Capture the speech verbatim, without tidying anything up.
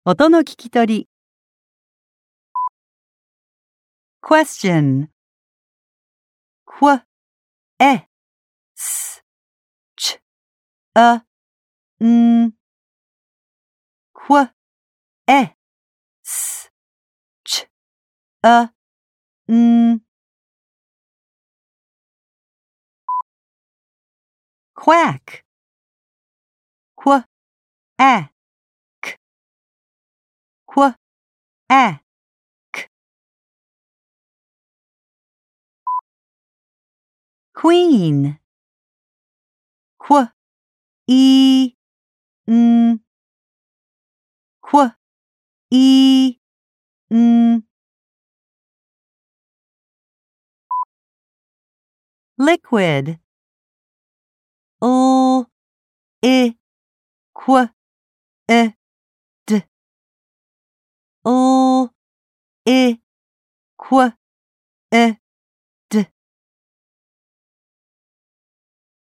音の聞き取り。question く、え、す、ち、あ、ん。く、え、す、ち、あ、ん。quack く、え、く、く、え、く。queen く、い、ん。く、い、ん。liquid お、え、く、え、d お、え、く、え、